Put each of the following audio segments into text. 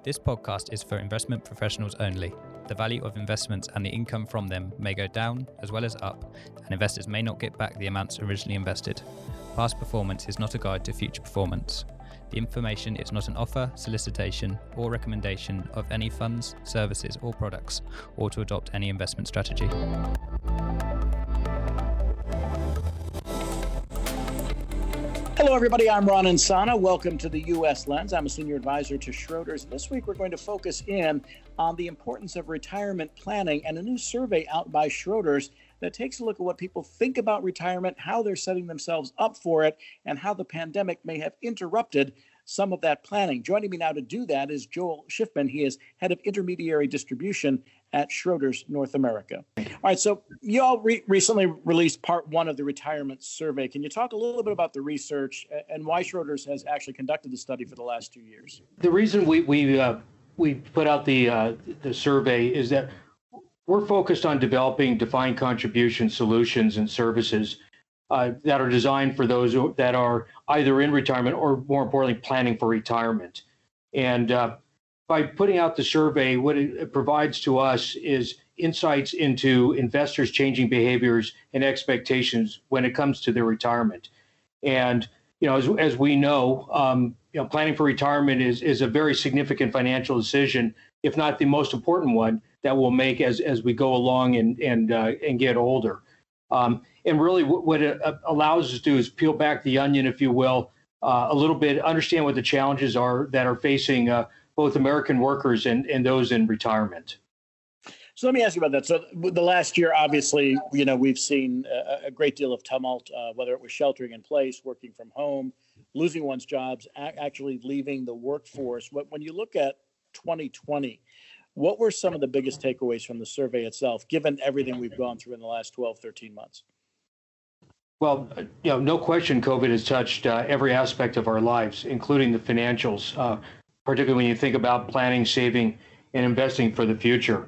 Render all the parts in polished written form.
This podcast is for investment professionals only. The value of investments and the income from them may go down as well as up, and investors may not get back the amounts originally invested. Past performance is not a guide to future performance. The information is not an offer, solicitation, or recommendation of any funds, services, or products, or to adopt any investment strategy. Hello, everybody. I'm Ron Insana. Welcome to the U.S. Lens. I'm a senior advisor to Schroders. This week, we're going to focus in on the importance of retirement planning and a new survey out by Schroders that takes a look at what people think about retirement, how they're setting themselves up for it, and how the pandemic may have interrupted some of that planning. Joining me now to do that is Joel Schiffman. He is head of intermediary distribution at Schroders North America. All right, so you all recently released part one of the retirement survey. Can you talk a little bit about the research and why Schroders has actually conducted the study for the last 2 years? The reason we put out the survey is that we're focused on developing defined contribution solutions and services that are designed for those that are either in retirement or, more importantly, planning for retirement. And by putting out the survey, what it provides to us is insights into investors' changing behaviors and expectations when it comes to their retirement. And as we know, planning for retirement is a very significant financial decision, if not the most important one that we'll make as we go along and get older. And really, what it allows us to do is peel back the onion, if you will, a little bit, understand what the challenges are that are facing both American workers and those in retirement. So let me ask you about that. So the last year, obviously, we've seen a great deal of tumult, whether it was sheltering in place, working from home, losing one's jobs, actually leaving the workforce. When you look at 2020, what were some of the biggest takeaways from the survey itself, given everything we've gone through in the last 12, 13 months? Well, no question, COVID has touched every aspect of our lives, including the financials, particularly when you think about planning, saving, and investing for the future.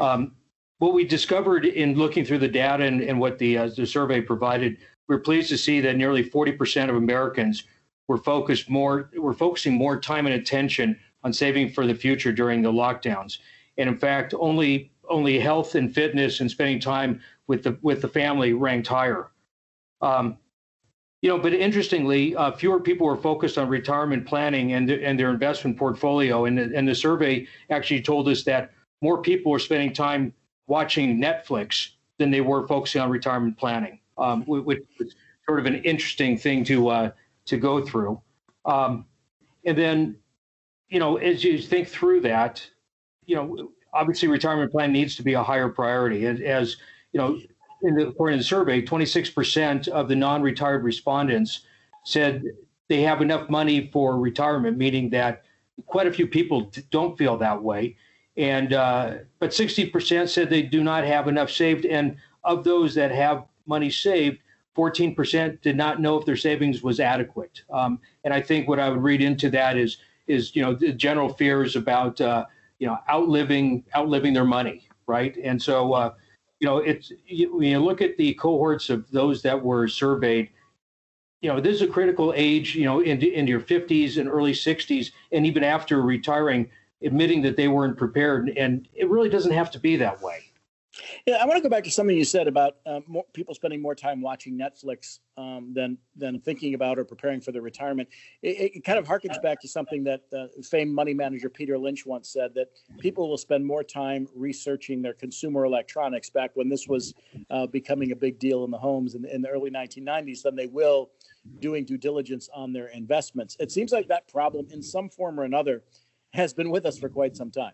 What we discovered in looking through the data and what the survey provided, we're pleased to see that nearly 40% of Americans were focusing more time and attention on saving for the future during the lockdowns. And in fact, only health and fitness and spending time with the family ranked higher. But interestingly, fewer people were focused on retirement planning and their investment portfolio. And the survey actually told us that more people were spending time watching Netflix than they were focusing on retirement planning, which was sort of an interesting thing to go through. And then, as you think through that, obviously retirement plan needs to be a higher priority. As according to the survey, 26% of the non-retired respondents said they have enough money for retirement, meaning that quite a few people don't feel that way. And but 60% said they do not have enough saved. And of those that have money saved, 14% did not know if their savings was adequate. And I think what I would read into that is the general fears about outliving their money, right? And so when you look at the cohorts of those that were surveyed, this is a critical age, into your 50s and early 60s, and even after retiring, admitting that they weren't prepared. And it really doesn't have to be that way. Yeah, I want to go back to something you said about more people spending more time watching Netflix than thinking about or preparing for their retirement. It kind of harkens back to something that famed money manager Peter Lynch once said, that people will spend more time researching their consumer electronics back when this was becoming a big deal in the homes in the early 1990s than they will doing due diligence on their investments. It seems like that problem in some form or another has been with us for quite some time.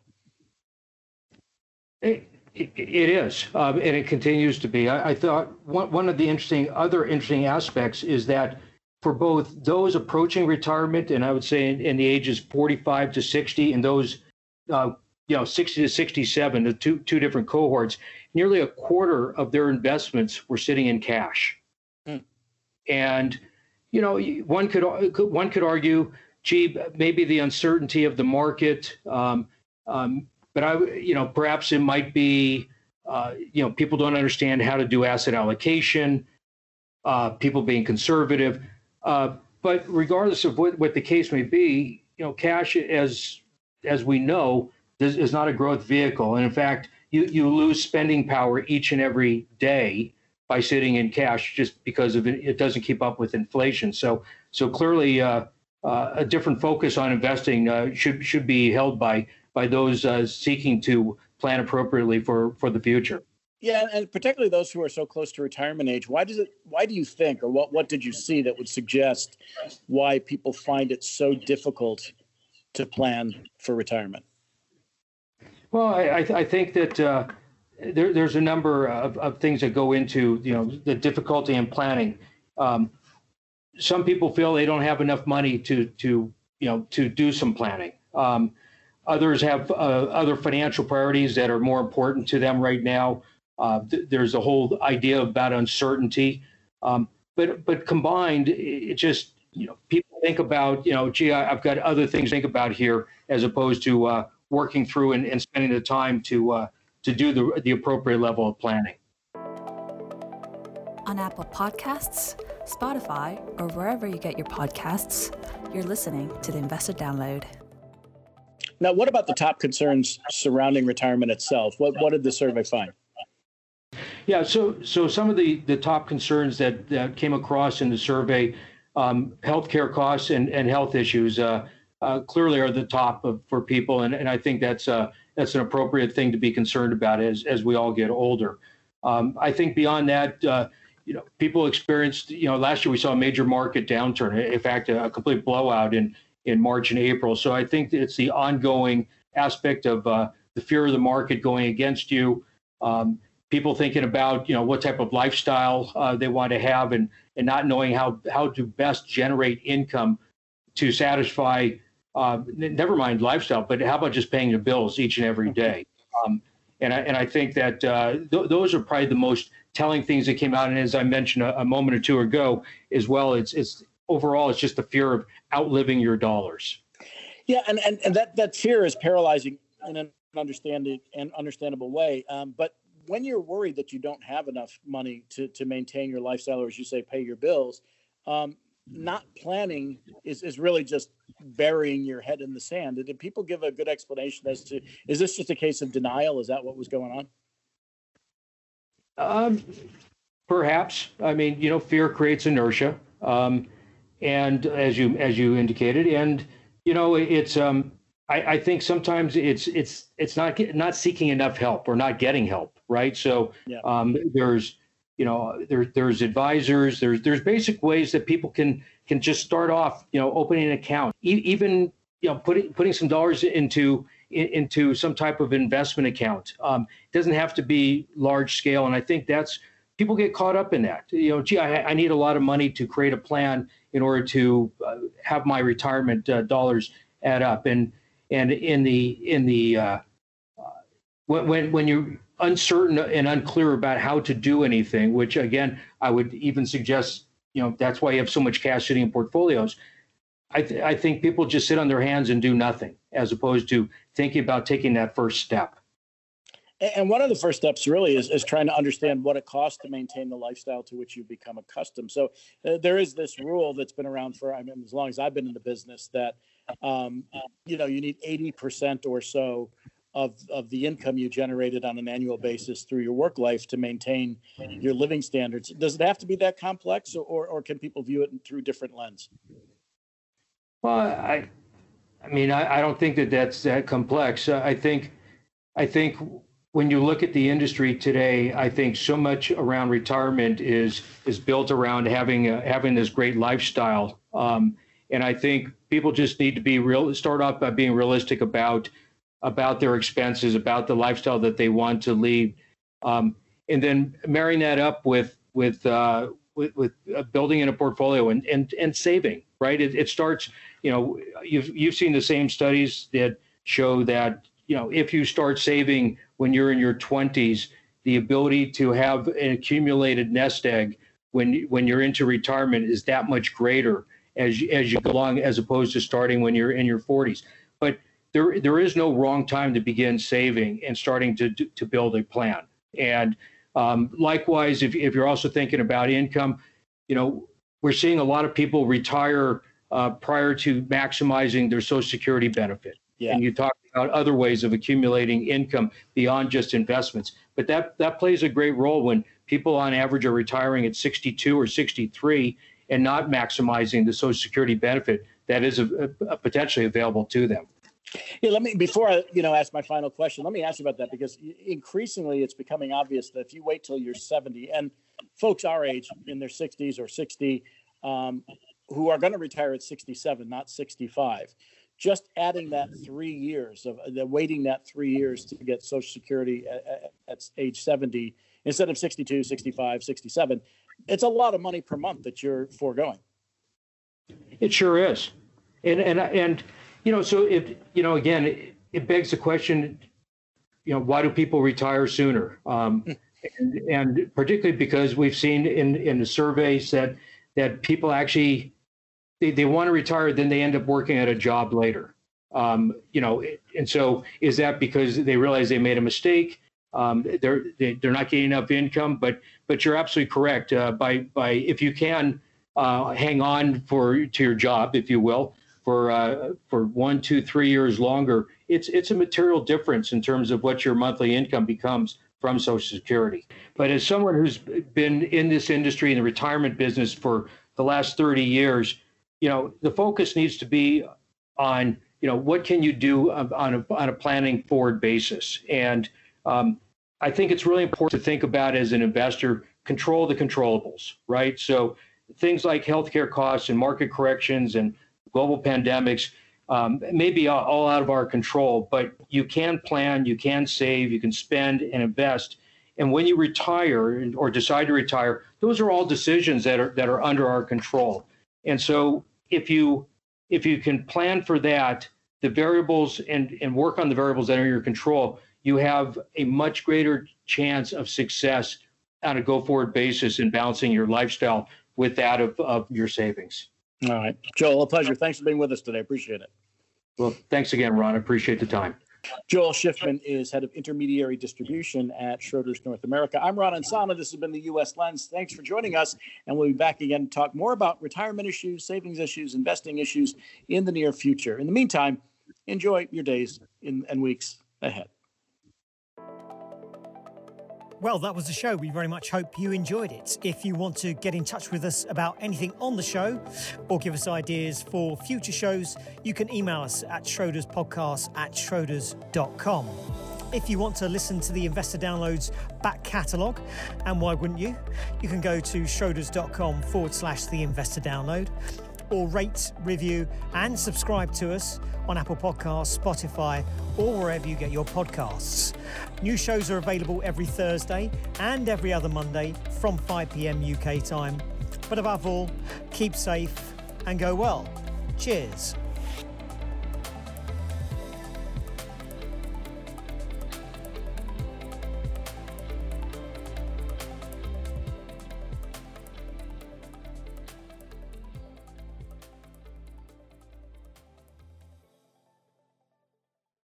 It is, and it continues to be. I thought one of the other interesting aspects is that for both those approaching retirement, and I would say in the ages 45 to 60, and those 60 to 67, the two different cohorts, nearly a quarter of their investments were sitting in cash. And one could argue, gee, maybe the uncertainty of the market. But perhaps it might be, people don't understand how to do asset allocation, people being conservative. But regardless of what the case may be, cash, as as we know, this is not a growth vehicle. And in fact, you lose spending power each and every day by sitting in cash just because of it doesn't keep up with inflation. So clearly a different focus on investing should be held by those seeking to plan appropriately for the future. Yeah, and particularly those who are so close to retirement age. Why do you think, or what did you see that would suggest why people find it so difficult to plan for retirement? Well, I think that there's a number of things that go into the difficulty in planning. Some people feel they don't have enough money to do some planning. Others have other financial priorities that are more important to them right now. There's a whole idea about uncertainty, but combined, it just people think about gee, I've got other things to think about here, as opposed to working through and spending the time to do the appropriate level of planning. On Apple Podcasts, Spotify, or wherever you get your podcasts, you're listening to the Investor Download. Now, what about the top concerns surrounding retirement itself? What did the survey find? Yeah, so some of the top concerns that came across in the survey, healthcare costs and health issues clearly are the top for people, and I think that's an appropriate thing to be concerned about as we all get older. I think beyond that, people experienced, last year we saw a major market downturn. In fact, a complete blowout in March and April. So I think it's the ongoing aspect of the fear of the market going against you. People thinking about what type of lifestyle they want to have, and not knowing how to best generate income to satisfy never mind lifestyle, but how about just paying the bills each and every day? And I think that those are probably the most telling things that came out. And as I mentioned a moment or two ago as well, it's overall it's just the fear of outliving your dollars. Yeah, and that fear is paralyzing in an understandable way. But when you're worried that you don't have enough money to maintain your lifestyle, or as you say, pay your bills, not planning is really just burying your head in the sand. Did people give a good explanation as to, is this just a case of denial? Is that what was going on? Perhaps. I mean, fear creates inertia, and as you indicated, and it's I think sometimes it's not seeking enough help or not getting help, right? So yeah. There's advisors, there's basic ways that people can just start off, opening an account, even putting some dollars into some type of investment account. It doesn't have to be large scale, and I think that's people get caught up in that. Gee, I need a lot of money to create a plan in order to have my retirement dollars add up, and in the when you're uncertain and unclear about how to do anything, which again, I would even suggest, that's why you have so much cash sitting in portfolios. I think people just sit on their hands and do nothing, as opposed to thinking about taking that first step. And one of the first steps really is trying to understand what it costs to maintain the lifestyle to which you've become accustomed. So there is this rule that's been around for, as long as I've been in the business, that, you need 80% or so of the income you generated on an annual basis through your work life to maintain your living standards. Does it have to be that complex, or can people view it through different lens? Well, I don't think that's that complex. I think when you look at the industry today, I think so much around retirement is built around having this great lifestyle. And I think people just need to start off by being realistic about their expenses, about the lifestyle that they want to lead, and then marrying that up with building in a portfolio and saving. Right? It starts. You've seen the same studies that show that if you start saving when you're in your 20s, the ability to have an accumulated nest egg when you're into retirement is that much greater as you go along, as opposed to starting when you're in your 40s. But there is no wrong time to begin saving and starting to build a plan. And likewise, if you're also thinking about income, we're seeing a lot of people retire prior to maximizing their Social Security benefit. And you talk about other ways of accumulating income beyond just investments. But that plays a great role when people on average are retiring at 62 or 63 and not maximizing the Social Security benefit that is potentially available to them. Yeah, before I ask my final question, let me ask you about that, because increasingly it's becoming obvious that if you wait till you're 70, and folks our age in their 60s or 60 who are going to retire at 67, not 65, just adding that 3 years of waiting that 3 years to get Social Security at age 70 instead of 62, 65, 67, it's a lot of money per month that you're foregoing. It sure is. And so if, again, it begs the question, why do people retire sooner? And particularly because we've seen in the surveys that people actually, they want to retire, then they end up working at a job later. And so is that because they realize they made a mistake? They're not getting enough income, but you're absolutely correct. By if you can hang on to your job, if you will, for 1, 2, 3 years longer, it's a material difference in terms of what your monthly income becomes from Social Security. But as someone who's been in this industry, in the retirement business for the last 30 years, the focus needs to be on, what can you do on a planning forward basis. And I think it's really important to think about, as an investor, control the controllables, right? So things like healthcare costs and market corrections and global pandemics may be all out of our control, but you can plan, you can save, you can spend and invest. And when you retire or decide to retire, those are all decisions that are under our control. And so if you can plan for that, the variables and work on the variables that are in your control, you have a much greater chance of success on a go-forward basis in balancing your lifestyle with that of your savings. All right. Joel, a pleasure. Thanks for being with us today. Appreciate it. Well, thanks again, Ron. I appreciate the time. Joel Schiffman is head of intermediary distribution at Schroders North America. I'm Ron Insana. This has been the U.S. Lens. Thanks for joining us, and we'll be back again to talk more about retirement issues, savings issues, investing issues in the near future. In the meantime, enjoy your days and weeks ahead. Well, that was the show. We very much hope you enjoyed it. If you want to get in touch with us about anything on the show or give us ideas for future shows, you can email us at schroderspodcast@schroders.com. If you want to listen to the Investor Downloads back catalogue, and why wouldn't you? You can go to schroders.com/the Investor Download, or rate, review and subscribe to us on Apple Podcasts, Spotify, or wherever you get your podcasts. New shows are available every Thursday and every other Monday from 5 p.m. UK time. But above all, keep safe and go well. Cheers.